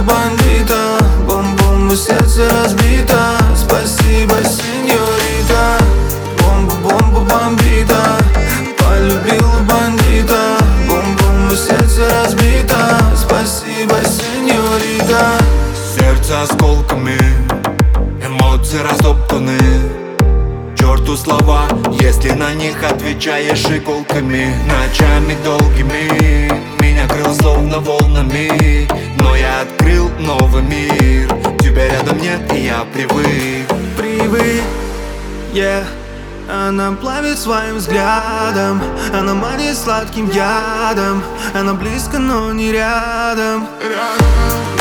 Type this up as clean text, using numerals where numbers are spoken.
бандита. Бом-бом, и сердце разбито. Спасибо, сеньорита. Бомба, бомбита. Полюбила бандита. Бом-бом, и сердце разбито. Спасибо, сеньорита. Сердце осколками, эмоции растоптаны. Черту слова, если на них отвечаешь иголками. Ночами долгими меня крыло словно волнами, но я открыл новый мир. Тебя рядом нет, и я привык. Она плавит своим взглядом, она манит сладким ядом. Она близко, но не рядом.